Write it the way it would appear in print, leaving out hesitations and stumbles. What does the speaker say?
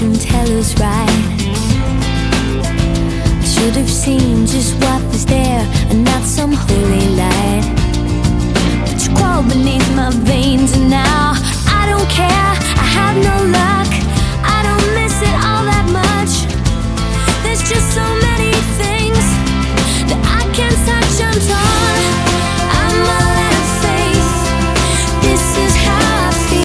fortune teller's right. I should have seen just what was there and not some holy light. But you crawl beneath my veins and now